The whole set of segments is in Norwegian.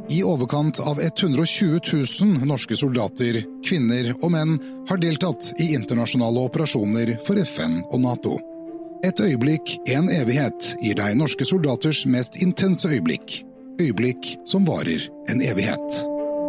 I overkant av 120 000 norske soldater, kvinner og menn har deltatt i internasjonale operasjoner for FN og NATO. Et øyeblikk, en evighet, gir deg norske soldaters mest intense øyeblikk. Øyeblikk som varer en evighet.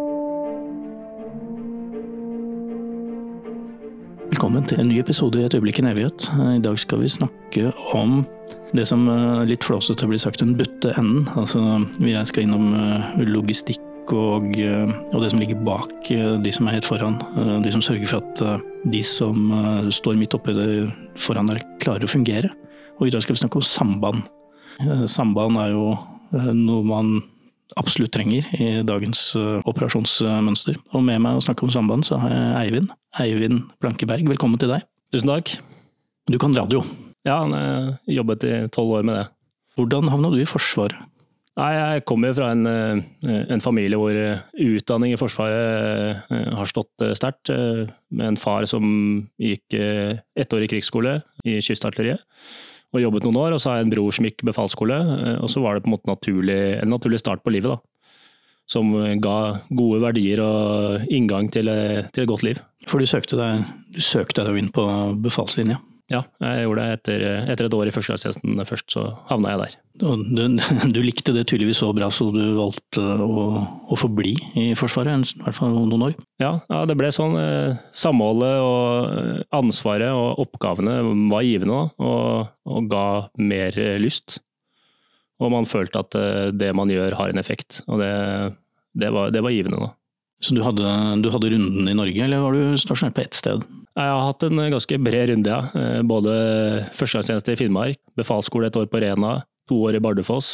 Velkommen til en ny episode i Et øyeblikk en evighet. I dag skal vi snakke om det som litt flåsete blir sagt en butte enden. Altså, vi skal innom logistikk og det som ligger bak de som helt foran. De som sørger for at de som står midt oppe foran der klarer å fungere. Og i dag skal vi snakke om samband. Samband er jo noe man absolutt trenger i dagens operasjonsmønster. Og med meg å snakke om samband så har jeg Eivind Blankeberg. Velkommen til deg. Tusen takk. Du kan radio. Ja, jeg jobbet i 12 år med det. Hvordan havnet du i Forsvaret? Nei, jeg kommer fra en familie hvor utdanning i Forsvaret har stått sterkt, med en far som gikk 1 år i krigsskole i kystartilleriet, og jobbet noen år, og så har jeg en bror som gikk befalsskole, og så var det på en måte en naturlig start på livet da, som ga gode verdier og inngang til et godt liv. For du søkte deg inn på befalslinja? Ja, jeg gjorde det etter 1 år i førstegangstjenesten først, så havnet jeg der. Og du likte det tydeligvis så bra, så du valgte å forbli i Forsvaret, i hvert fall noen år? Ja, det ble sånn. Samholdet og ansvaret og oppgavene var givende da, og ga mer lyst. Og man følte at det man gjør har en effekt, og det var givende da. Så du hadde runden i Norge, eller var du stasjonert på ett sted? Jeg har hatt en ganske bred runde, ja. Både førstegangstjeneste i Finnmark, befalsskole 1 år på Rena, 2 år i Bardufoss,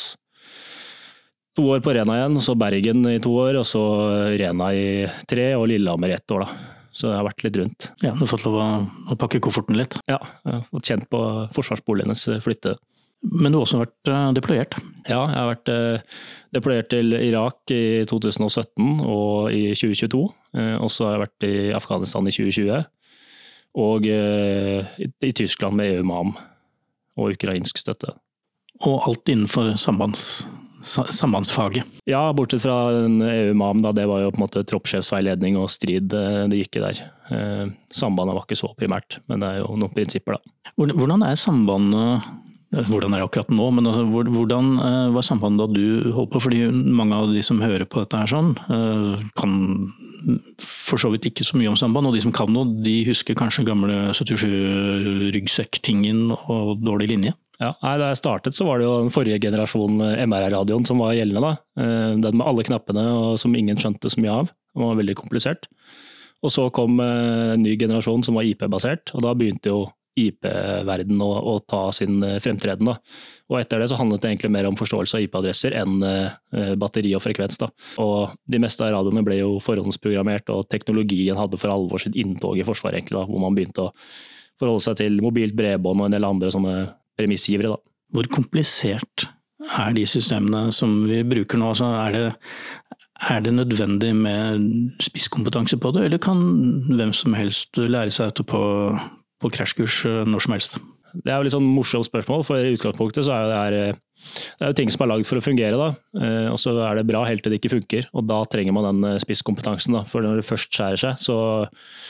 2 år på Rena igjen, så Bergen i 2 år, og så Rena i 3 og Lillehammer 1 år da. Så jeg har vært litt rundt. Ja, du har fått lov å pakke kofferten litt? Ja, jeg har fått kjent på forsvarsboligenes flytte. Men du har også vært deployert? Ja, jeg har vært deployert til Irak i 2017 og i 2022. Og så har jeg vært i Afghanistan i 2020. Og i Tyskland med EU-MAM og ukrainsk støtte. Og alt innenfor sambandsfaget? Ja, bortsett fra EU-MAM, da, det var jo på en måte troppssjefsveiledning og strid det gikk i der. Sambandet var ikke så primært, men det er jo noen prinsipper da. Hvordan er sambandet? Hvordan er det akkurat nå, men altså, hvordan var sambandet da du holdt på? Fordi mange av de som hører på dette her sånn, kan for så vidt ikke så mye om samband, og de som kan noe, de husker kanskje gamle 77-ryggsekk-tingen og dårlig linje. Ja, da jeg startet så var det jo den forrige generasjon MRR-radioen som var gjeldende da. Den med alle knappene og som ingen skjønte så mye av. Det var veldig komplisert. Og så kom en ny generasjon som var IP-basert, og da begynte jo IP-verden å ta sin fremtreden da. Og etter det så handlet det egentlig mer om forståelse av IP-adresser enn batteri og frekvens da. Og de meste av radioene ble jo forhåndsprogrammert, og teknologien hadde for alvor sitt inntog i Forsvaret egentlig da, hvor man begynte å forholde seg til mobilt bredbånd og en del andre sånne premissgivere da. Hvor komplisert er de systemene som vi bruker nå? Altså, er det nødvendig med spisskompetanse på det, eller kan hvem som helst lære seg etterpå på krasjkurs når som helst? Det er jo litt sånn morsomt spørsmål, for i utgangspunktet så er det jo ting som er laget for å fungere da, og så er det bra helt til det ikke funker, og da trenger man den spisskompetansen da, for når det først skjærer seg,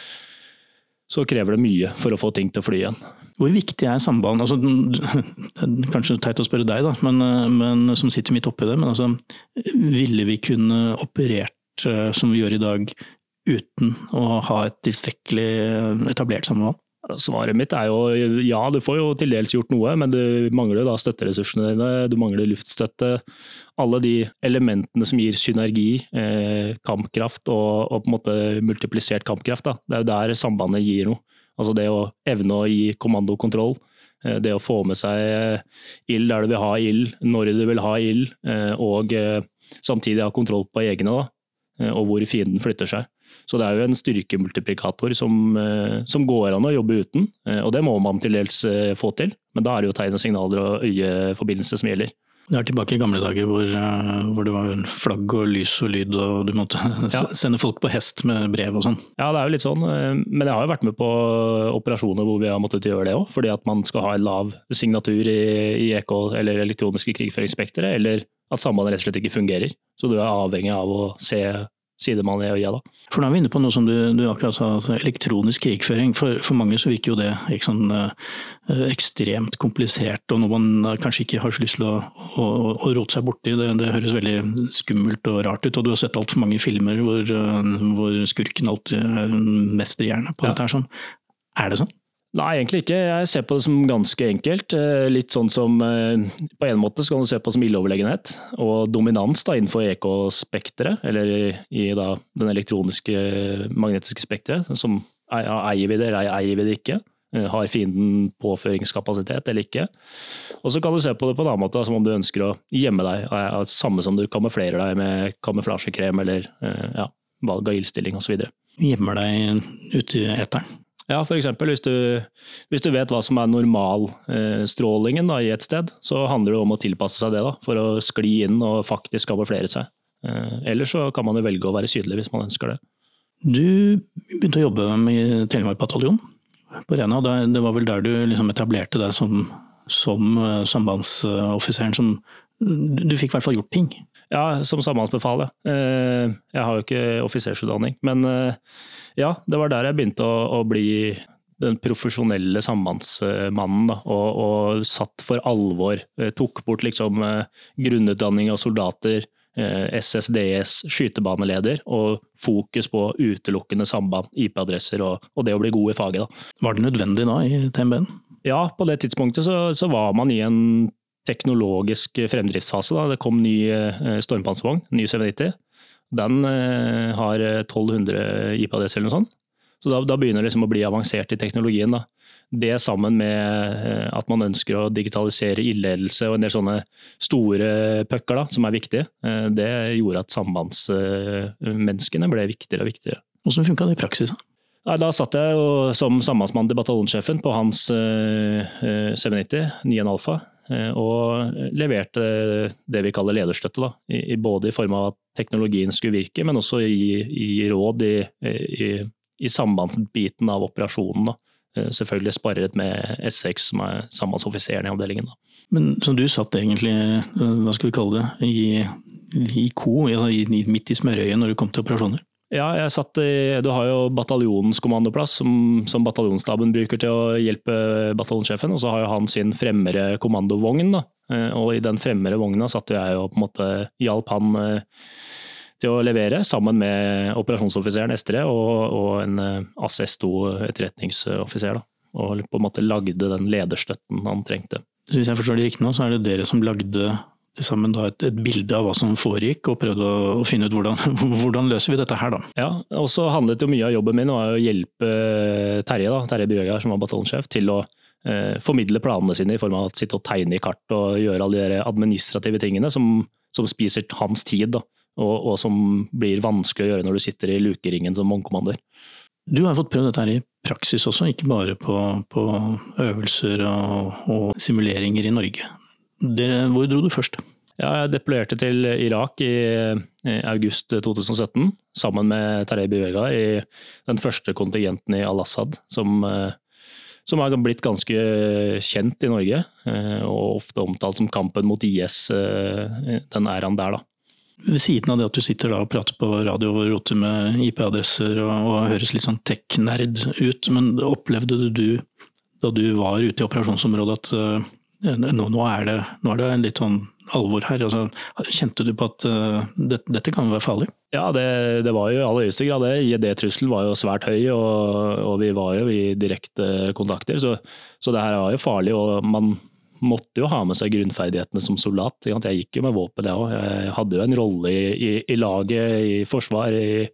så krever det mye for å få ting til å fly igjen. Hvor viktig er samband? Altså, kanskje teit å spørre deg da, men som sitter midt oppi det, men altså, ville vi kunne operert som vi gjør i dag uten å ha et tilstrekkelig etablert samband? Svaret mitt er jo ja, du får jo til dels gjort noe, men du mangler da støtteressursene dine, du mangler luftstøtte, alle de elementene som gir synergi, kampkraft og på en måte multiplisert kampkraft da. Det er jo der sambandet gir noe. Altså det å evne å gi kommandokontroll, det å få med seg ild der du vil ha ild, når du vil ha ild, og samtidig ha kontroll på egne da, og hvor fienden flytter seg. Så det er jo en styrkemultiplikator som går an å jobbe uten, og det må man til dels få til. Men da er det jo tegn og signaler og øyeforbindelse som gjelder. Det er tilbake i gamle dager hvor det var flagg og lys og lyd, og du måtte sende folk på hest med brev og sånn. Ja, det er jo litt sånn, men jeg har jo vært med på operasjoner hvor vi har måttet gjøre det også, fordi at man skal ha en lav signatur i EK eller elektroniske krigføringsspektere, eller at sambandet rett og slett ikke fungerer. Så du avhengig av å se sidemannen i øya da. For da er vi inne på noe som du akkurat sa, altså elektronisk krigføring. For mange så virker jo det ikke sånn ekstremt komplisert, og noe man kanskje ikke har så lyst til å rote seg borti. Det høres veldig skummelt og rart ut, og du har sett alt for mange filmer hvor skurken alltid er mesterhjerne på dette her sånn. Er det sånn? Nei, egentlig ikke. Jeg ser på det som ganske enkelt. Litt sånn som, på en måte så kan du se på det som illeoverlegenhet og dominans da, innenfor EK-spektret, eller i da, den elektroniske magnetiske spektret, som eier vi det eller eier vi det ikke. Har fienden påføringskapasitet eller ikke. Og så kan du se på det på en annen måte, som om du ønsker å gjemme deg, samme som du kamuflerer deg med kamuflasjekrem eller valg av ildstilling og så videre. Gjemmer deg ute i eteren? Ja, for eksempel hvis du vet hva som er normal strålingen da, i et sted, så handler det om å tilpasse seg det da, for å skli inn og faktisk kamuflere seg. Ellers så kan man jo velge å være sydlig hvis man ønsker det. Du begynte å jobbe med Telemark-bataljon på Rena. Det var vel der du liksom etablerte deg som sambandsoffiseren som du fikk i hvert fall gjort ting? Ja, som sambandsbefal, ja. Jeg har jo ikke offisersutdanning, men ja, det var der jeg begynte å bli den profesjonelle sambandsmannen da, og satt for alvor, tok bort liksom grunnutdanning av soldater, SSDS, skytebaneleder, og fokus på utelukkende samband, IP-adresser og det å bli god i faget da. Var det nødvendig da i TMB-en? Ja, på det tidspunktet så var man i en teknologisk fremdriftsfase da. Det kom ny stormpanservogn, ny 790. Den har 1200 IP-adresser eller noe sånt. Så da begynner det liksom å bli avansert i teknologien da. Det sammen med at man ønsker å digitalisere ildledelse og en del sånne store pucker da, som er viktige, det gjorde at sambandsmenneskene ble viktigere og viktigere. Hvordan funket det i praksis? Nei, da satt jeg jo som sambandsmann til bataljonssjefen på hans 790, 9 Alfa, og leverte det vi kaller lederstøtte da, både i form av at teknologien skulle virke, men også i råd i sambandsbiten av operasjonen da. Selvfølgelig sparret med S6 som er sambandsoffiseren i avdelingen da. Men så du satt egentlig, hva skal vi kalle det, midt i smørøyet når du kom til operasjoner? Ja, du har jo bataljonens kommandoplass som bataljonsstaben bruker til å hjelpe bataljonssjefen, og så har jo han sin fremmere kommandovogn da, og i den fremmere vogna satt jeg og på en måte hjalp han til å levere sammen med operasjonsoffiseren Estre og en AS2 etterretningsoffiser da, og på en måte lagde den lederstøtten han trengte. Så hvis jeg forstår det riktig nå, så er det dere som lagde til sammen da et bilde av hva som foregikk, og prøvde å finne ut hvordan løser vi dette her da? Ja, og så handlet jo mye av jobben min å hjelpe Terje Bjørgar, som var bataljonssjef, til å formidle planene sine i form av å sitte og tegne i kart og gjøre alle de administrative tingene som spiser hans tid da, og som blir vanskelig å gjøre når du sitter i lukeringen som vognkommander. Du har fått prøvd dette her i praksis også, ikke bare på øvelser og simuleringer i Norge. Hvor dro du først? Ja, jeg deployerte til Irak i august 2017, sammen med Terje Bjørgar i den første kontingenten i Al-Assad, som har blitt ganske kjent i Norge, og ofte omtalt som kampen mot IS, den æraen der da. Ved siden av det at du sitter da og prater på radio og roter med IP-adresser og høres litt sånn tech-nerd ut, men opplevde du da du var ute i operasjonsområdet at nå er det en litt sånn alvor her? Altså, kjente du på at dette kan være farlig? Ja, det var jo i aller høyeste grad det. IED-trusselen var jo svært høy, og vi var jo i direkte kontakter, så det her var jo farlig, og man måtte jo ha med seg grunnferdighetene som soldat. Jeg gikk jo med våpen, jeg hadde jo en rolle i laget, i forsvar.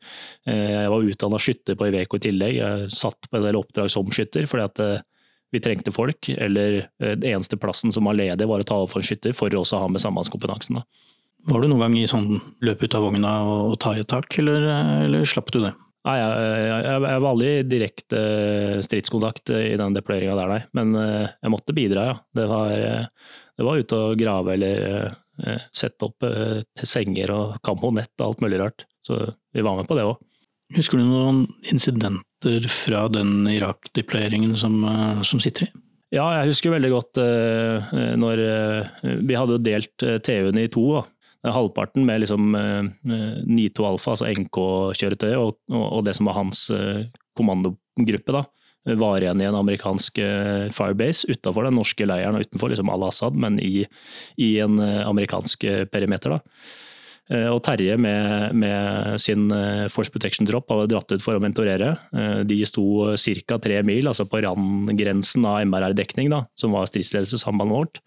Jeg var utdannet skytter på Iveco i tillegg. Jeg satt på en del oppdrag som skytter, fordi at vi trengte folk, eller den eneste plassen som var ledig var å ta over for en skytter, for å også ha med sambandskompetansen. Da. Var du noen gang i sånn løp ut av vogna og ta i et tak, eller slapp du det? Nei, jeg var aldri i direkte stridskontakt i den deployeringen der, nei. Men jeg måtte bidra, ja. Det var ute å grave eller sette opp til senger og kammonett og alt mulig rart. Så vi var med på det også. Husker du noen incidenter fra den Irak-deployeringen som sitter i? Ja, jeg husker veldig godt når vi hadde delt TU-en i to. Halvparten med liksom Nito Alpha, altså NK-kjøretøy, og det som var hans kommandogruppe da, var igjen i en amerikansk firebase utenfor den norske leiren og utenfor liksom Al-Assad, men i en amerikansk perimeter da. Og Terje med sin Force Protection-tropp hadde dratt ut for å mentorere. De sto cirka 3 mil, altså på randgrensen av MRR-dekning da, som var stridsledelsessambandet vårt.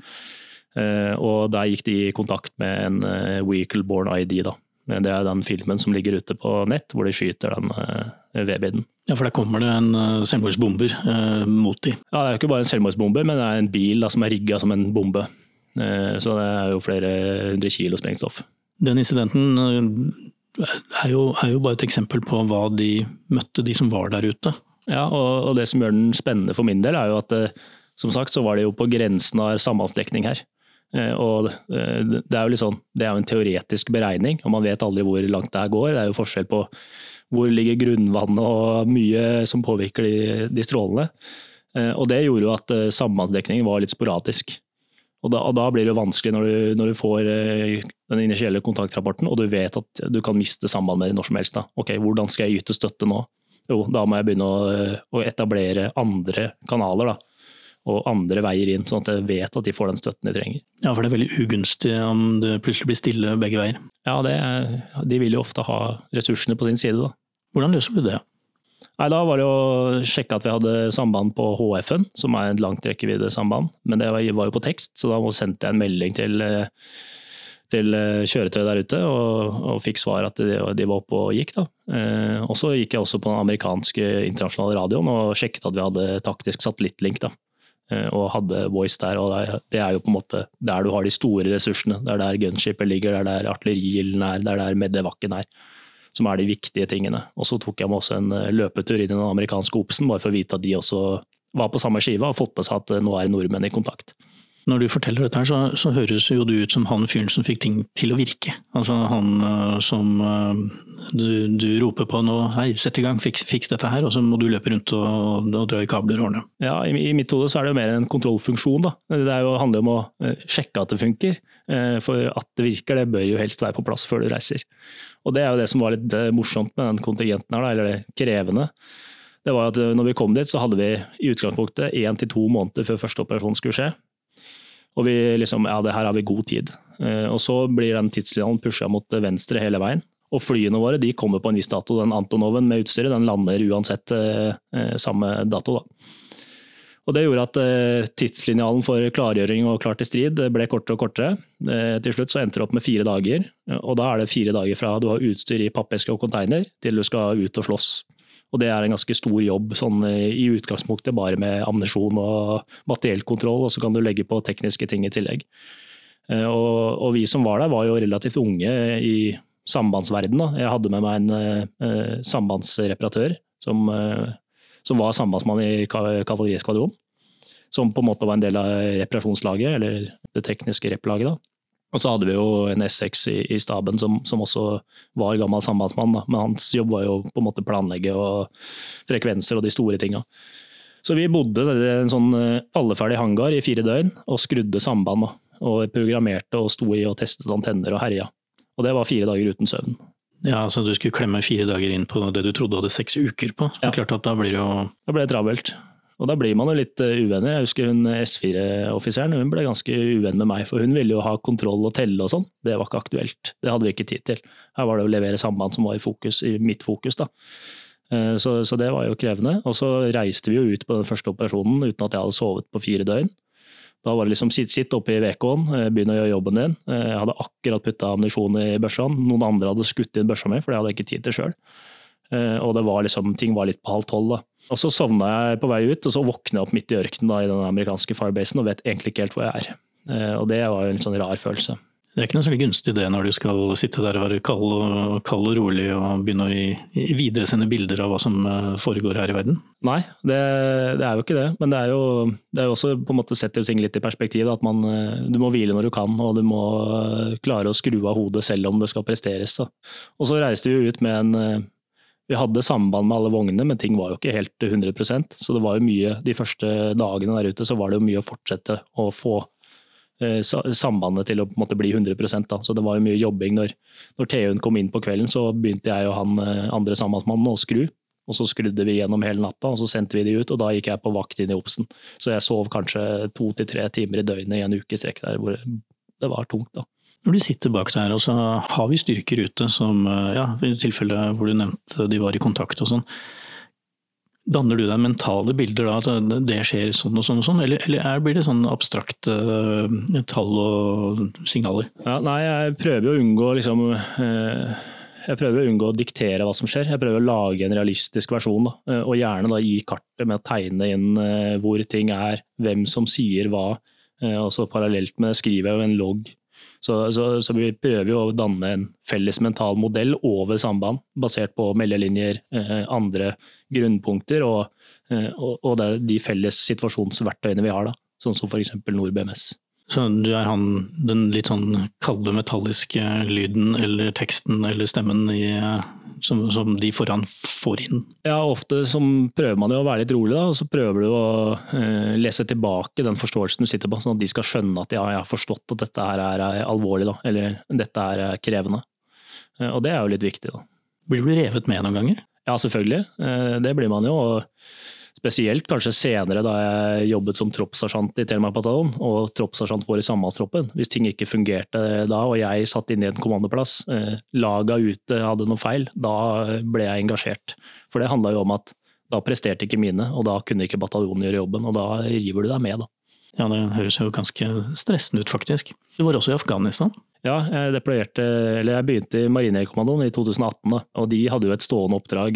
Og der gikk de i kontakt med en Vehicle-borne ID da. Det den filmen som ligger ute på nett, hvor de skyter den V-biden. Ja, for der kommer det en selvmordsbomber mot de. Ja, det jo ikke bare en selvmordsbomber, men det en bil da, som rigget som en bombe. Så det jo flere 100 kilo sprengstoff. Den incidenten jo bare et eksempel på hva de møtte, de som var der ute. Ja, og det som gjør den spennende for min del jo at som sagt så var det jo på grensen av sambandsdekning her. Og det jo litt sånn, det jo en teoretisk beregning, og man vet aldri hvor langt det her går. Det jo forskjell på hvor ligger grunnvannet og mye som påvirker de strålene. Og det gjorde jo at sambandsdekningen var litt sporadisk. Og da blir det vanskelig når du får den initielle kontaktrapporten, og du vet at du kan miste samband med det når som helst. Da. Ok, hvordan skal jeg yte støtte nå? Jo, da må jeg begynne å etablere andre kanaler da, og andre veier inn, sånn at jeg vet at de får den støtten de trenger. Ja, for det veldig ugunstig om det plutselig blir stille begge veier. Ja, de vil jo ofte ha ressursene på sin side da. Hvordan løser du det? Nei, da var det å sjekke at vi hadde samband på HF-en, som et langt rekkevidde samband, men det var jo på tekst, så da sendte jeg en melding til kjøretøy der ute, og fikk svar at de var oppe og gikk da. Og så gikk jeg også på den amerikanske internasjonale radioen og sjekket at vi hadde taktisk satellittlink da, og hadde voice der, og det jo på en måte der du har de store ressursene, der gunshipet ligger, der artilleriilden der medevakken som de viktige tingene. Og så tok jeg med også en løpetur inn i den amerikanske OPS-en, bare for å vite at de også var på samme skiva og fått på seg at nå nordmenn i kontakt. Når du forteller dette her, så høres jo du ut som han fyren som fikk ting til å virke. Altså han som du roper på nå, hei, sett i gang, fiks dette her, og så må du løpe rundt og dra i kabler og ordne. Ja, i mitt hode så det jo mer en kontrollfunksjon da. Det handler om å sjekke at det funker, for at det virker, det bør jo helst være på plass før du reiser. Og det jo det som var litt morsomt med den kontingenten her da, eller det krevende. Det var at når vi kom dit så hadde vi i utgangspunktet 1 til 2 måneder før første operasjon skulle skje. Og vi liksom, ja, det her har vi god tid. Og så blir den tidslinjen pushet mot venstre hele veien. Og flyene våre, de kommer på en viss dato. Den Antonoven med utstyret, den lander uansett samme dato da. Og det gjorde at tidslinjalen for klargjøring og klar til strid ble kortere og kortere. Til slutt så endte det opp med 4 dager. Og da det 4 dager fra du har utstyr i pappeske og container til du skal ut og slåss. Og det en ganske stor jobb sånn, i utgangspunktet bare med ammunisjon og materiellkontroll, og så kan du legge på tekniske ting i tillegg. Og vi som var der var jo relativt unge i sambandsverden. Da. Jeg hadde med meg en sambandsreparatør som var sambandsmann i kavalerieskvadron, som på en måte var en del av reparasjonslaget, eller det tekniske replaget da. Og så hadde vi jo en S6 i staben som også var gammel sambandsmann, da. Men hans jobb var jo på en måte planlegge og frekvenser og de store tingene. Så vi bodde i en sånn falleferdig hangar i 4 døgn og skrudde samband da, og programmerte og sto i og testet antenner og herja. Og det var 4 dager uten søvn. Ja, så du skulle klemme 4 dager inn på det du trodde du hadde 6 uker på. Det klart at da blir det jo... Da ble det travelt. Og da blir man jo litt uvenner. Jeg husker hun S4-offiseren, hun ble ganske uvenn med meg, for hun ville jo ha kontroll og telle og sånn. Det var ikke aktuelt. Det hadde vi ikke tid til. Her var det å levere samband som var i mitt fokus da. Så det var jo krevende. Og så reiste vi jo ut på den første operasjonen uten at jeg hadde sovet på 4 døgn. Da var det liksom sitt oppe i VK-en, begynne å gjøre jobben din. Jeg hadde akkurat puttet ammunisjon i børsene. Noen andre hadde skutt inn børsa mi, for det hadde jeg ikke tid til selv. Og det var liksom, ting var litt på 11:30 da. Og så sovna jeg på vei ut, og så våknet jeg opp midt i ørkenen da, i den amerikanske firebasen og vet egentlig ikke helt hvor jeg Og det var jo en sånn rar følelse. Det ikke noe særlig gunstig det når du skal sitte der og være kald og rolig og begynne å videre sende bilder av hva som foregår her i verden? Nei, det jo ikke det. Men det jo også på en måte setter ting litt i perspektiv. At du må hvile når du kan, og du må klare å skru av hodet selv om det skal presteres. Da. Og så reiste vi ut med vi hadde samband med alle vognene, men ting var jo ikke helt 100%. Så det var jo mye, de første dagene der ute, så var det jo mye å fortsette å få sambandet til å på en måte bli 100%. Da. Så det var jo mye jobbing. Når TU-en kom inn på kvelden, så begynte jeg og han andre sambandsmannen å skru. Og så skrudde vi gjennom hele natta, og så sendte vi de ut, og da gikk jeg på vakt inn i Obsen. Så jeg sov kanskje 2 til 3 timer i døgnet i en uke strekk der, hvor det var tungt da. Når du sitter bak der, og så har vi styrker ute som, i tilfelle hvor du nevnte de var i kontakt og sånn, danner du deg mentale bilder da, at det skjer sånn og sånn og sånn, eller blir det sånn abstrakte tall og signaler? Ja, nei, jeg prøver å unngå å diktere hva som skjer. Jeg prøver å lage en realistisk versjon, da. Og gjerne da i kartet med å tegne inn hvor ting er, hvem som sier hva, og så parallelt med det skriver jeg jo en logg. Så vi prøver jo å danne en felles mental modell over samband, basert på meldelinjer, andre grunnpunkter og de felles situasjonsverktøyene vi har, da, sånn som for eksempel NordBMS. Så du er den litt sånn kalde metalliske lyden eller teksten eller stemmen som de foran får inn? Ja, ofte prøver man jo å være litt rolig da, og så prøver du å lese tilbake den forståelsen du sitter på, sånn at de skal skjønne at jeg har forstått at dette her er alvorlig da, eller dette her er krevende. Og det er jo litt viktig da. Blir du revet med noen ganger? Ja, selvfølgelig. Det blir man jo, og spesielt kanskje senere da jeg jobbet som troppssersjant i Telemark-bataljonen og troppssersjant for i sambandstroppen. Hvis ting ikke fungerte da, og jeg satt inne i en kommandoplass, laga ute hadde noe feil, da ble jeg engasjert. For det handlet jo om at da presterte ikke mine, og da kunne ikke bataljonen gjøre jobben, og da river du deg med da. Ja, det høres jo ganske stressende ut faktisk. Du var også i Afghanistan? Ja, jeg begynte i Marinejegerkommandoen i 2018, da, og de hadde jo et stående oppdrag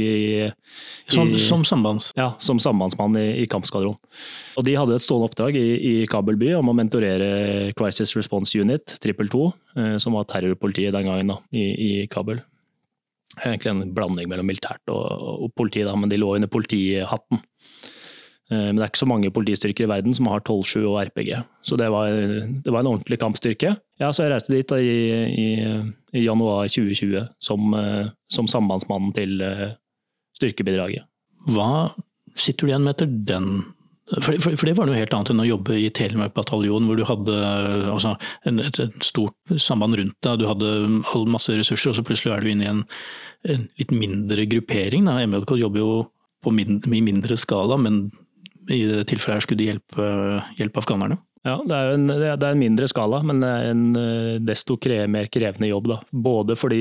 som sambands? Ja, som sambandsmann i kampskvadron. Og de hadde et stående oppdrag i Kabul by om å mentorere Crisis Response Unit, 222, som var terrorpolitiet den gangen da, i Kabul. Egentlig en blanding mellom militært og politi, da, men de lå under politihatten. Men det er ikke så mange politistyrker i verden som har 12-7 og RPG. Så det var en ordentlig kampstyrke. Ja, så jeg reiste dit da, i januar 2020 som sambandsmannen til styrkebidraget. Hva sitter du igjen med etter den? For det var noe helt annet enn å jobbe i Telemark-bataljonen, hvor du hadde altså, et stort samband rundt deg, du hadde masse ressurser, og så plutselig er du inne i en litt mindre gruppering. Da. MJK jobber jo på mindre skala, men i det tilfellet her skulle de hjelpe afghanerne? Ja, det er en mindre skala, men det er en desto mer krevende jobb. Da. Både fordi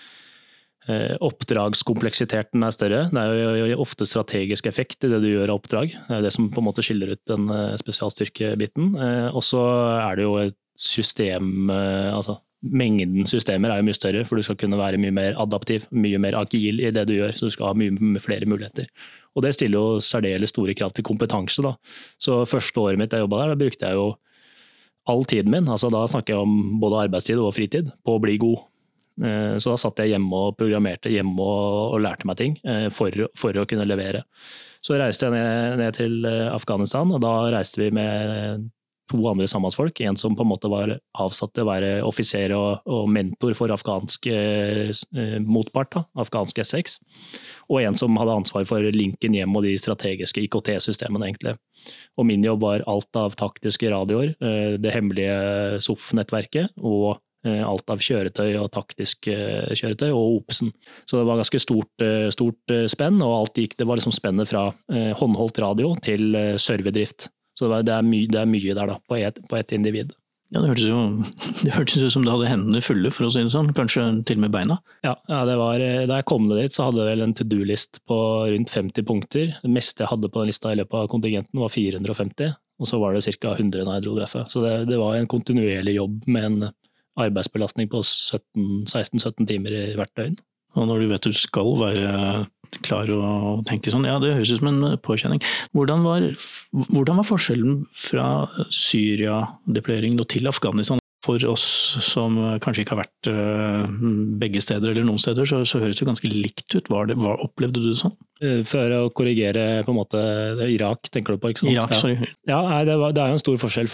oppdragskompleksiteten er større. Det er jo ofte strategisk effekt i det du gjør av oppdrag. Det er det som på en måte skiller ut den spesialstyrkebiten. Og så er det jo et system, altså mengden systemer er jo mye større, for du skal kunne være mye mer adaptiv, mye mer agil i det du gjør, så du skal ha mye flere muligheter. Og det stiller jo særdeles store krav til kompetanse da. Så første året mitt jeg jobbet der, da brukte jeg jo all tiden min, altså da snakker jeg om både arbeidstid og fritid, på å bli god. Så da satt jeg hjemme og programmerte hjemme og lærte meg ting for å kunne levere. Så reiste jeg ned til Afghanistan, og da reiste vi med 2 andre sambandsfolk, en som på en måte var avsatt til å være offiser og mentor for afghansk motpart, da, afghansk S6, og en som hadde ansvar for linken hjem og de strategiske IKT-systemene egentlig. Og min jobb var alt av taktiske radioer, det hemmelige SOF-nettverket, og alt av kjøretøy og taktisk kjøretøy, og Obsen. Så det var ganske stort spenn, og det var liksom spennet fra håndholdt radio til serverdrift. Så det er mye der da, på et individ. Ja, det hørtes jo som du hadde hendene fulle, for å si det sånn. Kanskje til og med beina? Ja, det var, da jeg kom dit, så hadde jeg vel en to-do-list på rundt 50 punkter. Det meste jeg hadde på den lista i løpet av kontingenten var 450, og så var det ca. 100 når jeg dro derfra. Så det var en kontinuerlig jobb med en arbeidsbelastning på 16-17 timer i hvert døgn. Og når du vet du skal være klar og tenke sånn, ja, det høres ut som en påkjenning. Hvordan var forskjellen fra Syria-deployering til Afghanistan? For oss som kanskje ikke har vært begge steder eller noen steder, så høres det ganske likt ut. Hva opplevde du det sånn? For å korrigere på en måte Irak, tenker du på, ikke sant? Irak, sorry. Ja, det er jo en stor forskjell.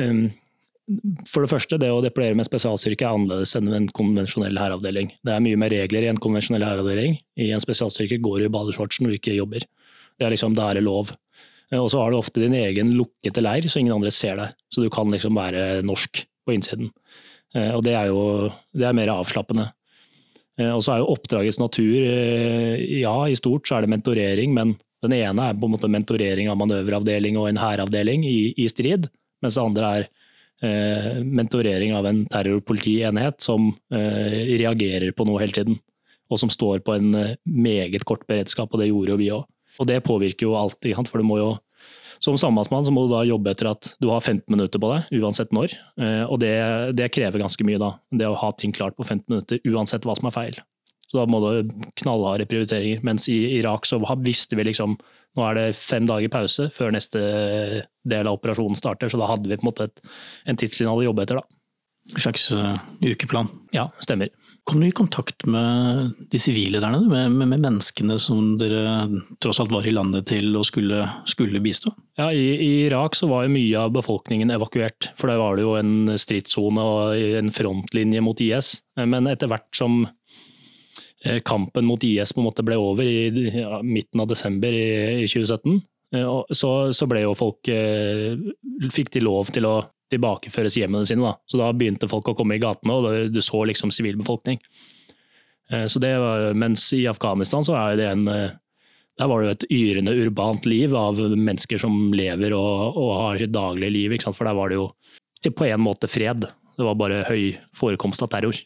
For det første, det å deployere med spesialstyrke er annerledes enn en konvensjonell hæravdeling. Det er mye mer regler i en konvensjonell hæravdeling. I en spesialstyrke går du i badeshortsen når du ikke jobber. Det er liksom, da er det lov. Og så har du ofte din egen lukkete leir, så ingen andre ser deg. Så du kan liksom være norsk på innsiden. Og det er mer avslappende. Og så er jo oppdragets natur, ja, i stort så er det mentorering, men den ene er på en måte mentorering av manøveravdeling og en hæravdeling i strid, mens det andre er mentorering av en terrorpolitienhet som reagerer på noe hele tiden, og som står på en meget kort beredskap, og det gjorde jo vi også. Og det påvirker jo alt, for du må jo, som sambandsmann så må du da jobbe etter at du har 15 minutter på deg, uansett når, og det krever ganske mye da, det å ha ting klart på 15 minutter, uansett hva som er feil. Så da må du knallharde prioriteringer, mens i Irak så visste vi liksom, nå er det 5 dager pause før neste del av operasjonen starter, så da hadde vi på en måte en tidslinje å jobbe etter da. En slags ukeplan. Ja, stemmer. Kom du i kontakt med de sivile der nede, med menneskene som dere tross alt var i landet til og skulle bistå? Ja, i Irak så var jo mye av befolkningen evakuert, for der var det jo en stridszone og en frontlinje mot IS. Men etter hvert som kampen mot IS på en måte ble over i midten av desember i 2017, så ble jo folk, fikk de lov til å tilbakeføres hjemmene sine da. Så da begynte folk å komme i gatene, og du så liksom sivilbefolkning. Så det var, mens i Afghanistan så er det der var det jo et yrende urbant liv av mennesker som lever og har sitt daglige liv, ikke sant? For der var det jo på en måte fred. Det var bare høy forekomst av terror.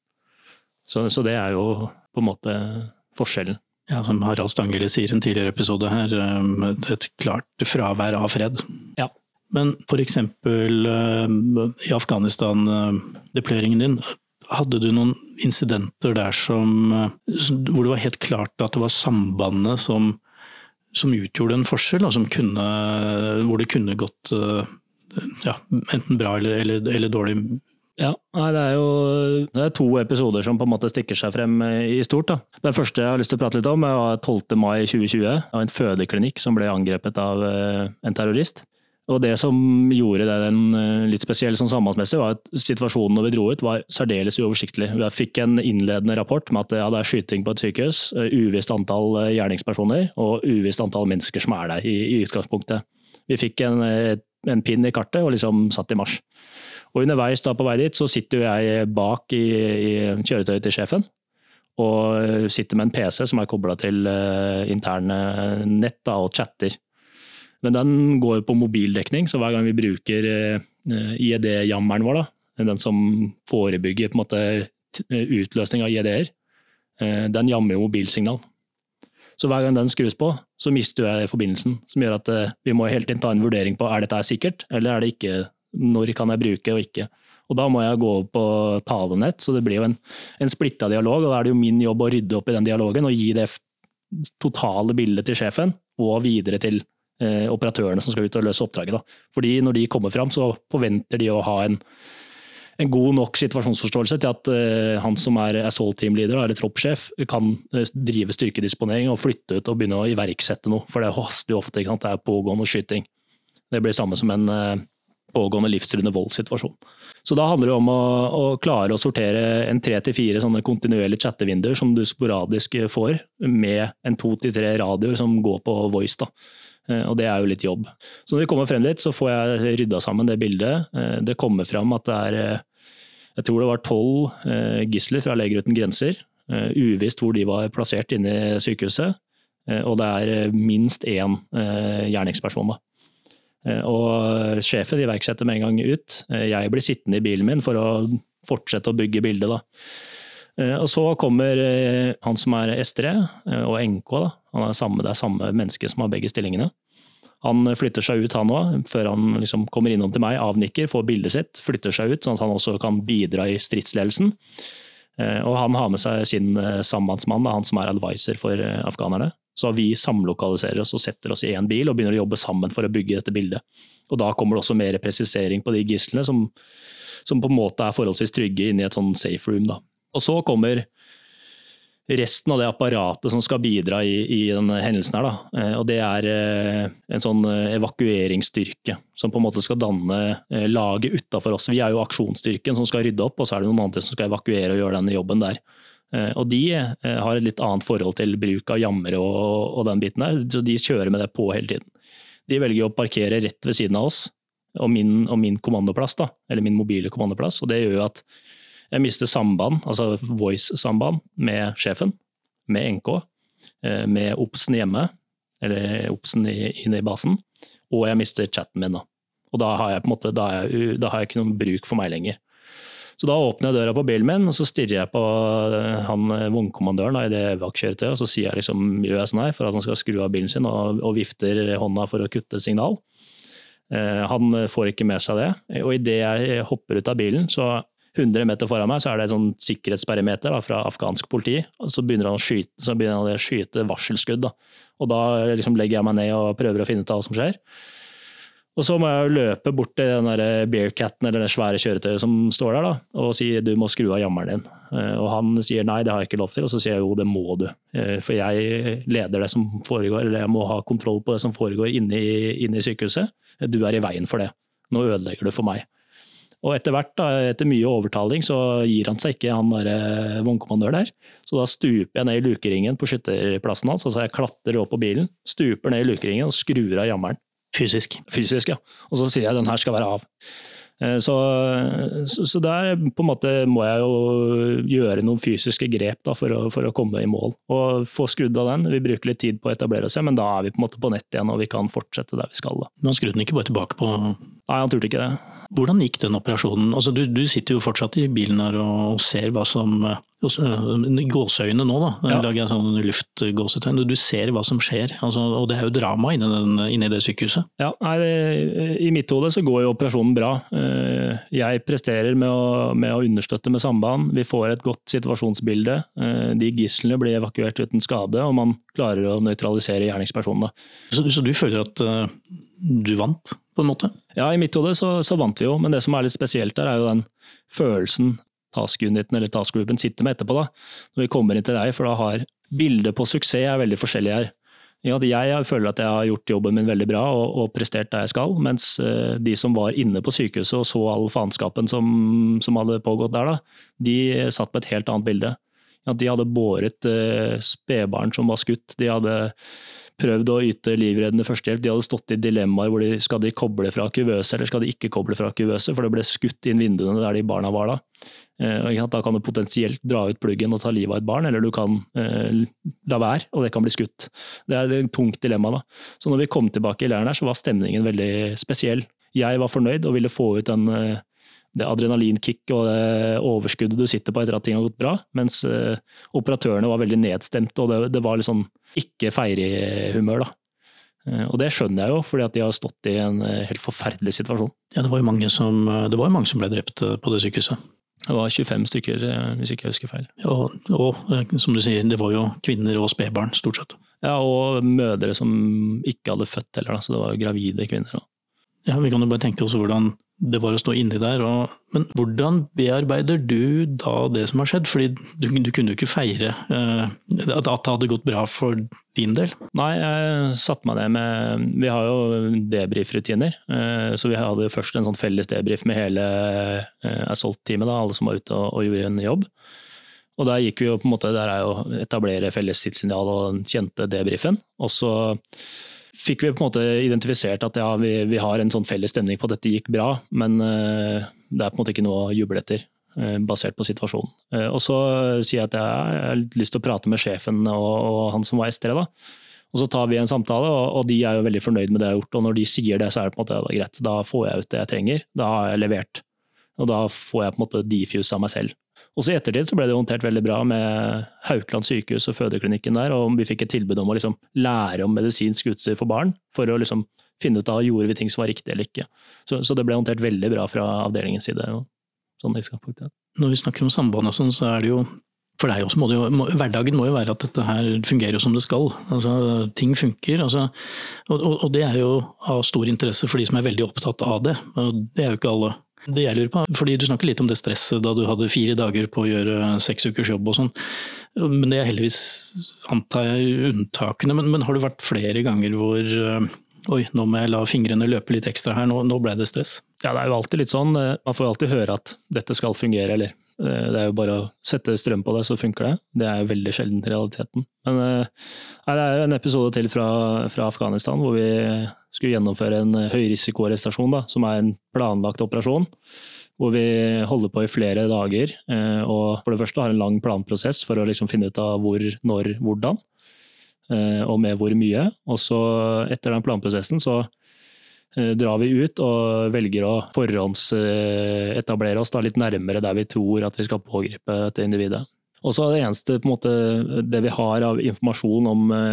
Så det er jo på en måte forskjellen. Ja, som Harald Stanghelle sier i en tidligere episode her, et klart fravær av fred. Ja. Men for eksempel i Afghanistan-deployeringen din, hadde du noen incidenter der hvor det var helt klart at det var sambandet som utgjorde en forskjell, og hvor det kunne gått enten bra eller dårlig? Ja, det er 2 episoder som på en måte stikker seg frem i stort. Da. Den første jeg har lyst til å prate litt om var 12. mai 2020, av en fødeklinikk som ble angrepet av en terrorist. Og det som gjorde den litt spesiell som sambandsmessig, var at situasjonen når vi dro ut var særdeles uoversiktlig. Vi fikk en innledende rapport med at det er skyting på et sykehus, uvisst antall gjerningspersoner og uvisst antall mennesker som er der i utgangspunktet. Vi fikk en pinn i kartet og liksom satt i marsj. Og underveis da på vei dit så sitter jeg bak i kjøretøyet til sjefen og sitter med en PC som er koblet til interne nett da, og chatter. Men den går på mobildekning, så hver gang vi bruker IED-jammeren vår, da, den som forebygger på en måte utløsning av IED-er, den jammer jo mobilsignal. Så hver gang den skrus på, så mister jeg forbindelsen, som gjør at vi må helt inn ta en vurdering på er dette sikkert, eller er det ikke, når kan jeg bruke og ikke. Og da må jeg gå på talenett, så det blir jo en splittet dialog, og da er det jo min jobb å rydde opp i den dialogen og gi det totale bildet til sjefen, og videre til operatørene som skal ut og løse oppdraget. Da. Fordi når de kommer fram, så forventer de å ha en god nok situasjonsforståelse til at han som er assault team leader eller troppsjef kan drive styrkedisponering og flytte ut og begynne å iverksette noe. For det haster jo ofte, ikke sant? Det er pågående skyting. Det blir samme som en pågående livstruende voldssituasjon. Så da handler det om å klare å sortere en 3-4 sånne kontinuerlige chattevinduer som du sporadisk får med en 2-3 radioer som går på voice da. Og det er jo litt jobb. Så når vi kommer frem litt, så får jeg rydda sammen det bildet. Det kommer frem at det jeg tror det var 12 gisler fra Leger uten grenser, uvisst hvor de var plassert inne i sykehuset, og det er minst 1 gjerningsperson da. Og sjefen iverksetter med en gang ut. Jeg blir sittende i bilen min for å fortsette å bygge bildet da. Og så kommer han som er S3 og NK da. Det er samme menneske som har begge stillingene. Han flytter seg ut han også, før han liksom kommer innom til meg, avnikker, får bildet sitt, flytter seg ut, sånn at han også kan bidra i stridsledelsen. Og han har med seg sin sambandsmann, han som er advisor for afghanerne. Så vi samlokaliserer oss og setter oss i en bil og begynner å jobbe sammen for å bygge dette bildet. Og da kommer det også mer presisering på de gislene som på en måte er forholdsvis trygge inne i et sånn safe room da. Og så kommer resten av det apparatet som skal bidra i denne hendelsen her da. Og det er en sånn evakueringsstyrke som på en måte skal danne laget utenfor oss. Vi er jo aksjonsstyrken som skal rydde opp, og så er det noen andre som skal evakuere og gjøre denne jobben der. Og de har et litt annet forhold til bruk av jammer og den biten der, så de kjører med det på hele tiden. De velger å parkere rett ved siden av oss, og min kommandoplass da, eller min mobile kommandoplass, og det gjør jo at jeg mister samband, altså voice-samband med sjefen, med NK, med Obsen hjemme, eller Obsen inne i basen, og jeg mister chatten min da. Og da har jeg på en måte, da har jeg ikke noen bruk for meg lenger. Så da åpner jeg døra på bilen min, og så stirrer jeg på han vognkommandøren i det vakkjøretøyet, og så sier jeg liksom, gjør jeg sånn her, for at han skal skru av bilen sin, og vifter hånda for å kutte signal. Han får ikke med seg det, og i det jeg hopper ut av bilen, så 100 meter foran meg, så det et sånn sikkerhetsperimeter da, fra afghansk politi, og så begynner han å skyte varselskudd. Da. Og da liksom legger jeg meg ned og prøver å finne ut av hva som skjer. Og så må jeg løpe bort til den der Bearcaten, eller det svære kjøretøyet som står der, da, og si du må skru av jammeren din. Og han sier nei, det har jeg ikke lov til, og så sier jeg jo, det må du. For jeg leder det som foregår, eller jeg må ha kontroll på det som foregår inne i sykehuset. Du i veien for det. Nå ødelegger du for meg. Og etter hvert, da, etter mye overtaling, så gir han seg ikke, han der vognkommandør der. Så da stuper jeg ned i lukeringen på skytterplassen hans, altså jeg klatrer opp på bilen, stuper ned i lukeringen og skrur av jammeren. Fysisk, ja. Og så sier jeg den her skal være av. Så der på en måte må jeg jo gjøre noen fysiske grep da, for å komme i mål. Og få skrudd av den. Vi bruker litt tid på å etablere oss, men da vi på en måte på nett igjen, og vi kan fortsette der vi skal. Da. Men han skrudde den ikke bare tilbake på? Nei, han turte ikke det. Hvordan gikk den operasjonen? Altså, du sitter jo fortsatt i bilen her og ser hva som gåseøyne nå da, lager jeg sånn luftgåsetegn. Du ser hva som skjer, altså, og det jo drama inne i det sykehuset. Ja, i mitt hode så går jo operasjonen bra. Jeg presterer med å understøtte med samband. Vi får et godt situasjonsbilde. De gislene blir evakuert uten skade, og man klarer å nøytralisere gjerningspersonen. Så du føler at du vant, på en måte? Ja, i mitt hode så vant vi jo, men det som litt spesielt der jo den følelsen task-uniten eller task-gruppen sitter med etterpå da, når vi kommer inn til deg, for da har bildet på suksess veldig forskjellig her. Jeg føler at jeg har gjort jobben min veldig bra og prestert der jeg skal, mens de som var inne på sykehuset og så all faenskapen som hadde pågått der da, de satt på et helt annet bilde. De hadde båret spedbarn som var skutt, de hadde prøvd å yte livreddende førstehjelp. De hadde stått i dilemmaer hvor skal de koble fra kuvøse, eller skal de ikke koble fra kuvøse, for det ble skutt inn vinduene der de barna var da. Da kan du potensielt dra ut pluggen og ta livet av et barn, eller du kan la være, og det kan bli skutt. Det et tungt dilemma da. Så når vi kom tilbake i leiren her, så var stemningen veldig spesiell. Jeg var fornøyd og ville få ut det adrenalinkick og det overskuddet du sitter på etter at ting har gått bra, mens operatørene var veldig nedstemt, og det var litt sånn ikke feirihumør da. Og det skjønner jeg jo, fordi at de har stått i en helt forferdelig situasjon. Ja, det var jo mange som ble drept på det sykehuset. Det var 25 stykker, hvis ikke jeg husker feil. Og som du sier, det var jo kvinner og spedbarn, stort sett. Ja, og mødre som ikke hadde født heller, så det var gravide kvinner da. Ja, vi kan jo bare tenke oss hvordan det var å stå inni der. Men hvordan bearbeider du da det som har skjedd? Fordi du kunne jo ikke feire at det hadde gått bra for din del. Nei, jeg satte meg ned med, vi har jo debrief-rutiner, så vi hadde først en sånn felles debrief med hele Assault-teamet, alle som var ute og gjorde en jobb. Og der gikk vi jo på en måte, der jo etablere felles tidssignal og kjente debriefen. Og så fikk vi på en måte identifisert at ja, vi har en sånn felles stemning på at dette gikk bra, men det på en måte ikke noe å juble etter, basert på situasjonen. Og så sier jeg at jeg har lyst til å prate med sjefen og han som var S3 da. Og så tar vi en samtale, og de jo veldig fornøyd med det jeg har gjort, og når de sier det, så det på en måte greit. Da får jeg ut det jeg trenger, da har jeg levert. Og da får jeg på en måte diffuse av meg selv. Og så i ettertid så ble det håndtert veldig bra med Haukeland sykehus og fødeklinikken der, og vi fikk et tilbud om å liksom lære om medisinsk utstyr for barn, for å liksom finne ut av gjorde vi ting som var riktig eller ikke. Så det ble håndtert veldig bra fra avdelingens side. Og sånn Når vi snakker om samband og sånn, så det jo, for deg også hverdagen må jo være at dette her fungerer som det skal. Altså, ting funker, altså, og det jo av stor interesse for de som veldig opptatt av det, og det jo ikke alle. Det jeg lurer på, fordi du snakker litt om det stresset da du hadde 4 dager på å gjøre 6 ukers jobb og sånn, men det heldigvis antar jeg unntakene, men har det vært flere ganger hvor nå må jeg la fingrene løpe litt ekstra her, nå ble det stress? Ja, det jo alltid litt sånn, man får alltid høre at dette skal fungere, eller Det jo bare å sette strøm på det, så funker det. Det jo veldig sjelden i realiteten. Men det jo en episode til fra Afghanistan, hvor vi skulle gjennomføre en høyrisikoarrestasjon, da, som en planlagt operasjon, hvor vi holder på i flere dager, og for det første har en lang planprosess for å liksom finne ut av hvor, når, hvordan, og med hvor mye. Og så etter den planprosessen så drar vi ut og velger å forhåndsetablere oss da litt nærmere der vi tror at vi skal pågripe et individet. Og så det eneste på en måte, det vi har av informasjon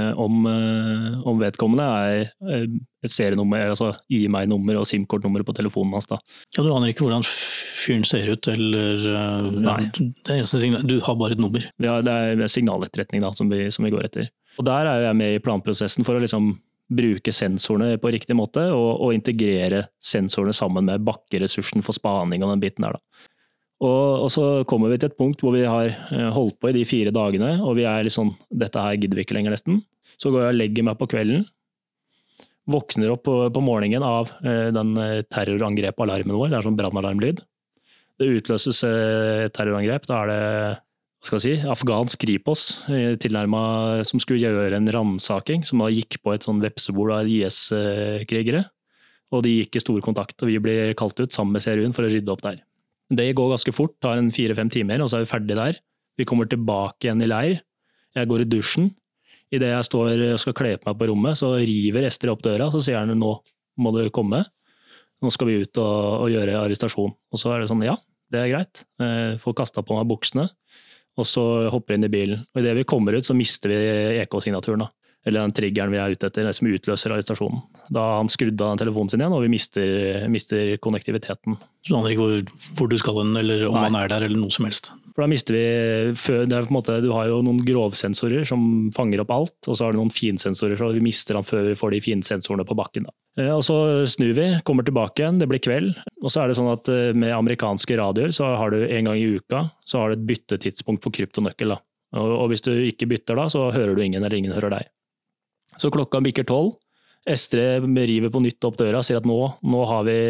om vedkommende et serienummer, altså IMEI-nummer og SIM-kortnummer på telefonen hans. Da. Ja, du aner ikke hvordan fyren ser ut, eller Nei. Det eneste signal, du har bare et nummer. Ja, det signaletterretning da, som vi går etter. Og der jo jeg med i planprosessen for å liksom bruke sensorene på riktig måte og integrere sensorene sammen med bakkeressursen for spaning og den biten der. Da. Og så kommer vi til et punkt hvor vi har holdt på i de 4 dagene, og vi litt sånn, dette her gidder vi ikke lenger nesten. Så går jeg og legger meg på kvelden, våkner opp på morgenen av den terrorangrep-alarmen vår, det sånn brannalarmlyd. Det utløses terrorangrep, da det hva skal jeg si, afghansk Kripos tilnærmet som skulle gjøre en ransaking, som da gikk på et sånn vepsebord av IS-krigere, og de gikk i stor kontakt, og vi ble kalt ut sammen med CRU-en for å rydde opp der. Det går ganske fort, tar 4-5 timer, og så vi ferdig der. Vi kommer tilbake igjen i leir, jeg går i dusjen, i det jeg står og skal kle på meg på rommet, så river Ester opp døra, så sier han, nå må du komme, nå skal vi ut og gjøre arrestasjon. Og så det sånn, ja, det greit, får kastet på meg buksene, og så hopper inn i bilen. Og i det vi kommer ut, så mister vi EK-signaturen da. Eller den triggeren vi ute etter, det som utløser arrestasjonen. Da han skrudde av den telefonen sin igjen, og vi mister konnektiviteten. Så du aner ikke hvor du skal den, eller om han der, eller noe som helst? For da mister vi, det på en måte, du har jo noen grovsensorer som fanger opp alt, og så har du noen finsensorer, så vi mister den før vi får de finsensorene på bakken. Da. Og så snur vi, kommer tilbake igjen, det blir kveld, og så det sånn at med amerikanske radioer, så har du en gang i uka, så har du et byttetidspunkt for kryptonøkkel. Da. Og hvis du ikke bytter da, så hører du ingen, eller ingen hører deg. Så klokka bikker 12, Estre river på nytt opp døra og sier at nå har vi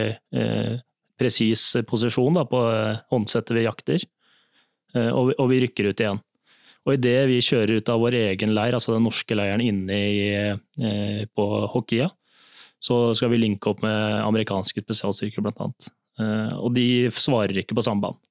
presis posisjon da, på håndsettet vi jakter, og vi rykker ut igjen. Og i det vi kjører ut av vår egen leir, altså den norske leiren inne på Hokia, så skal vi linke opp med amerikanske spesialstyrker blant annet. Og de svarer ikke på samband.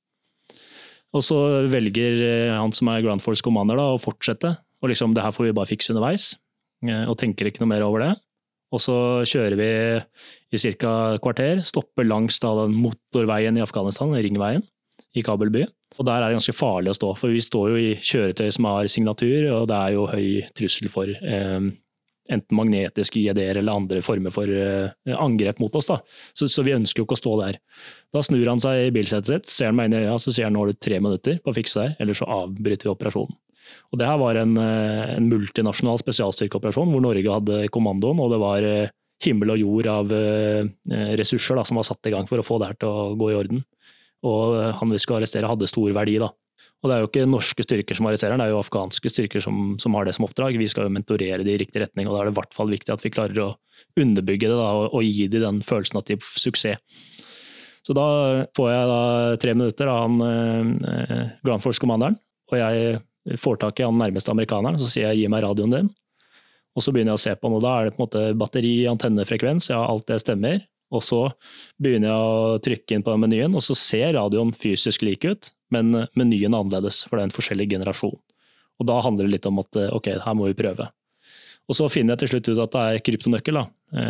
Og så velger han som Ground Force Commander da, å fortsette, og liksom det her får vi bare fikse underveis, og tenker ikke noe mer over det. Og så kjører vi i cirka kvarter, stopper langs da, den motorveien i Afghanistan, ringveien i Kabul by. Og der det ganske farlig å stå, for vi står jo i kjøretøy som har signatur, og det jo høy trussel for enten magnetiske IED-er eller andre former for angrep mot oss. Da. Så vi ønsker jo ikke å stå der. Da snur han seg i bilsettet sitt, ser han meg inn i øya, så sier han nå har du 3 minutter på å fikse der, eller så avbryter vi operasjonen. Og det her var en multinasjonal spesialstyrkeoperasjon hvor Norge hadde kommandoen, og det var himmel og jord av ressurser da, som var satt i gang for å få det her til å gå i orden. Og han vi skulle arrestere hadde stor verdi da. Og det jo ikke norske styrker som arresterer, det jo afghanske styrker som har det som oppdrag. Vi skal jo mentorere det i riktig retning, og da det i hvert fall viktig at vi klarer å underbygge det da, og gi dem den følelsen at de får suksess. Så da får jeg da 3 minutter av han Ground Force-kommanderen, og jeg får tak i han nærmeste amerikaneren, så sier jeg gi meg radioen din. Og så begynner jeg å se på den, og da det på en måte batteri, antennefrekvens, ja, alt det stemmer. Og så begynner jeg å trykke inn på den menyen, og så ser radioen fysisk lik ut, men menyen annerledes, for det en forskjellig generasjon. Og da handler det litt om at ok, her må vi prøve. Og så finner jeg til slutt ut at det kryptonøkkel da,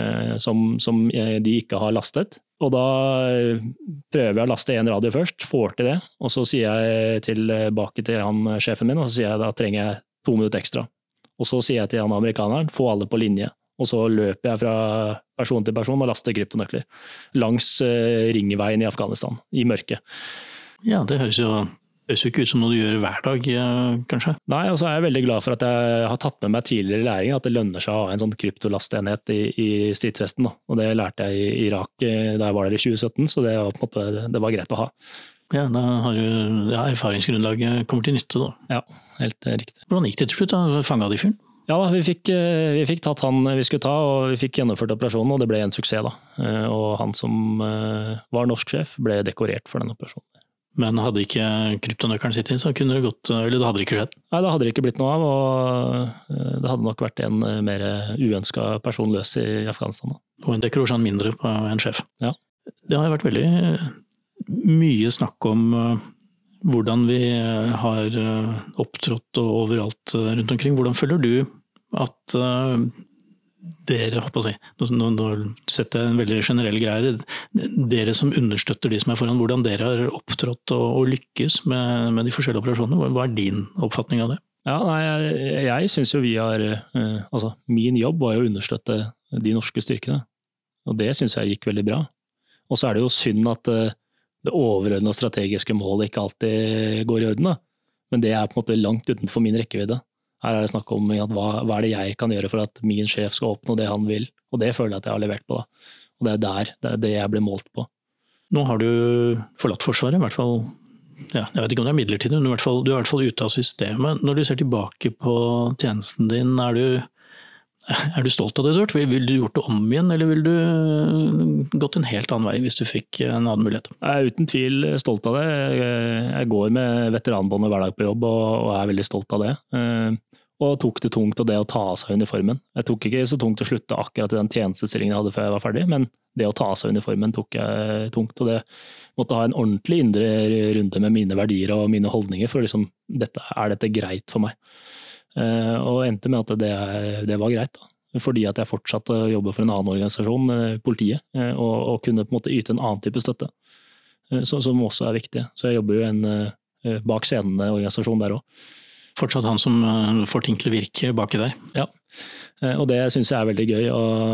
som de ikke har lastet. Og da prøver jeg å laste en radio først, får til det, og så sier jeg tilbake til han sjefen min, og så sier jeg da trenger jeg 2 minutter ekstra. Og så sier jeg til han amerikaneren, få alle på linje. Og så løper jeg fra person til person og laster kryptonøkler langs ringveien i Afghanistan, i mørket. Ja, det høres jo ikke ut som noe du gjør hver dag, kanskje? Nei, og så jeg veldig glad for at jeg har tatt med meg tidligere i læringen, at det lønner seg å ha en sånn kryptolastenhet i stridsvesten. Da. Og det lærte jeg i Irak da jeg var der i 2017, så det var, på en måte, det var greit å ha. Ja, da har du erfaringsgrunnlaget kommer til nytte da. Ja, helt riktig. Hvordan gikk det til slutt da? Fanget de fyren? Ja, vi fikk tatt han vi skulle ta, og vi fikk gjennomført operasjonen, og det ble en suksess da. Og han som var norsk sjef ble dekorert for den operasjonen. Men hadde ikke kryptonøkkelen sitt inn, så kunne det gått, eller det hadde ikke skjedd? Nei, det hadde det ikke blitt noe av, og det hadde nok vært en mer uønsket person løs i Afghanistan. Og en dekorasjon mindre på en sjef. Ja. Det har vært veldig mye snakk om hvordan vi har opptrådt overalt rundt omkring. Hvordan føler du at dere, håper jeg å si, nå setter jeg en veldig generell greie, dere som understøtter de som foran, hvordan dere har opptrådt og lykkes med de forskjellige operasjonene, hva din oppfatning av det? Ja, nei, jeg synes jo vi har, altså min jobb var jo å understøtte de norske styrkene, og det synes jeg gikk veldig bra. Og så det jo synd at det overordnede strategiske målet ikke alltid går i orden, da. Men det på en måte langt utenfor min rekkevidde. Her det snakk om at hva det jeg kan gjøre for at min sjef skal oppnå det han vil, og det føler jeg at jeg har levert på. Da. Og det det jeg ble målt på. Nå har du forlatt Forsvaret, i hvert fall, ja, jeg vet ikke om det midlertidig, men du er i hvert fall ute av systemet. Når du ser tilbake på tjenesten din, er du stolt av det du har gjort? Vil du gjort det om igjen, eller vil du gått en helt annen vei hvis du fikk en annen mulighet? Jeg uten tvil stolt av det. Jeg går med veteranbåndet hver dag på jobb og veldig stolt av det. Og tok det tungt av det å ta av seg uniformen. Jeg tok ikke så tungt å slutte akkurat i den tjenestestillingen jeg hadde før jeg var ferdig, men det å ta av seg uniformen tok jeg tungt, og det måtte ha en ordentlig indre runde med mine verdier og mine holdninger for liksom, dette greit for meg. Og endte med at det var greit da. Fordi at jeg fortsatte å jobbe for en annen organisasjon, politiet, og kunne på en måte yte en annen type støtte, som også viktig. Så jeg jobber jo i en bak scenen-organisasjon der også. Fortsatt han som får ting til å virke baki der. Ja, og det synes jeg veldig gøy,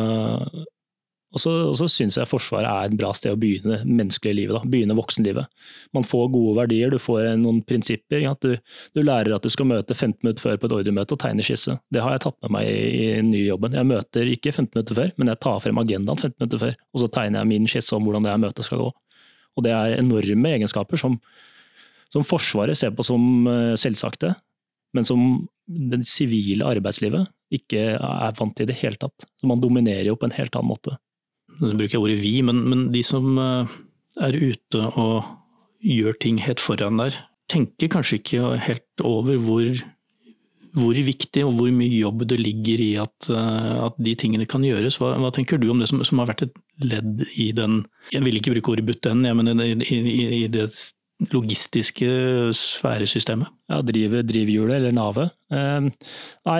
og så synes jeg Forsvaret en bra sted å begynne menneskelige livet, da. Begynne voksenlivet. Man får gode verdier, du får noen prinsipper, at du lærer at du skal møte 15 minutter før på et ordremøte og tegne skisse. Det har jeg tatt med meg i den nye jobben. Jeg møter ikke 15 minutter før, men jeg tar frem agendaen 15 minutter før, og så tegner jeg min skisse om hvordan det møtet skal gå. Og det enorme egenskaper som Forsvaret ser på som selvsagte, men som det sivile arbeidslivet ikke vant til det hele tatt. Man dominerer jo på en helt annen måte. Så bruker jeg ordet vi, men de som ute og gjør ting helt foran der, tenker kanskje ikke helt over hvor viktig og hvor mye jobb det ligger i at de tingene kan gjøres. Hva tenker du om det som har vært et ledd i den, jeg vil ikke bruke ordet butten, men i det logistiske sfæresystemet? Ja, drivhjulet eller navet. Nei,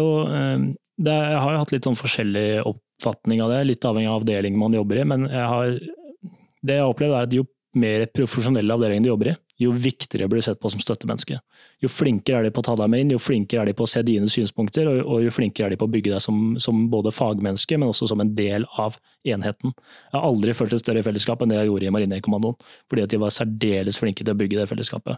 jeg har jo hatt litt sånn forskjellig oppfatning av det, litt avhengig av avdelingen man jobber i, men det jeg opplever at jo mer profesjonelle avdelingen du jobber i, jo viktigere blir du sett på som støttemenneske. Jo flinkere de på å ta deg med inn, jo flinkere de på å se dine synspunkter, og jo flinkere de på å bygge deg som både fagmenneske, men også som en del av enheten. Jeg har aldri følt et større fellesskap enn det jeg gjorde i Marinekommandoen, fordi at de var særdeles flinke til å bygge det fellesskapet.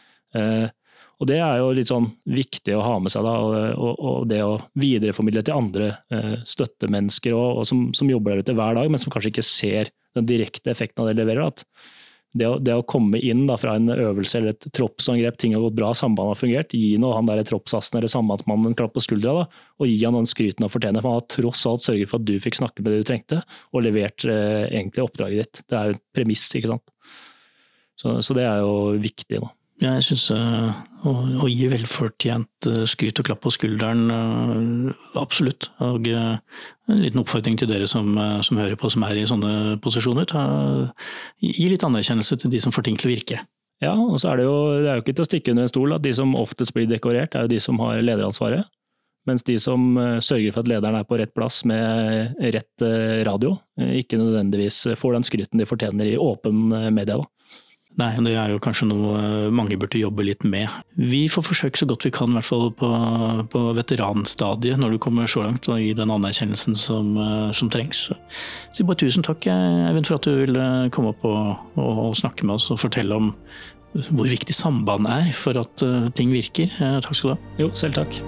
Og det jo litt sånn viktig å ha med seg da, og det å videreformidle til andre støttemennesker og som jobber der ute hver dag, men som kanskje ikke ser den direkte effekten av det leverer, at det å komme inn da, fra en øvelse eller et troppsangrep, ting har gått bra, sambandet har fungert, gi nå han der troppsassen eller sambandsmannen en klapp på skuldra da, og gi han den skryten av fortjener, for han har tross alt sørget for at du fikk snakke med det du trengte, og levert egentlig oppdraget ditt. Det jo et premiss, ikke sant? Så det jo viktig da. Ja, jeg synes å gi velfortjent skryt og klapp på skulderen, absolutt. Og en liten oppfordring til dere som hører på, som i sånne posisjoner, gi litt anerkjennelse til de som får ting til å virke. Ja, og så det jo ikke til å stikke under en stol at de som oftest blir dekorert, jo de som har lederansvaret, mens de som sørger for at lederen på rett plass med rett radio, ikke nødvendigvis får den skryten de fortjener i åpen media da. Nei, det jo kanskje noe mange burde jobbe litt med. Vi får forsøke så godt vi kan, i hvert fall på veteranstadiet, når du kommer så langt, og gi den anerkjennelsen som trengs. Så bare tusen takk, Eivind, for at du ville komme opp og snakke med oss og fortelle om hvor viktig samband for at ting virker. Takk skal du ha. Jo, selv takk.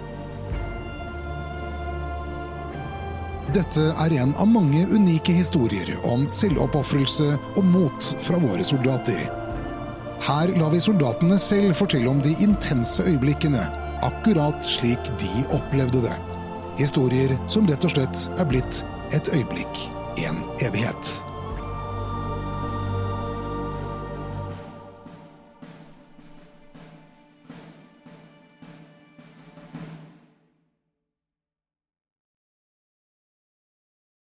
Dette en av mange unike historier om selvoppofrelse og mot fra våre soldater. Her lar vi soldatene selv fortelle om de intense øyeblikkene, akkurat slik de opplevde det. Historier som rett og slett blitt et øyeblikk, en evighet.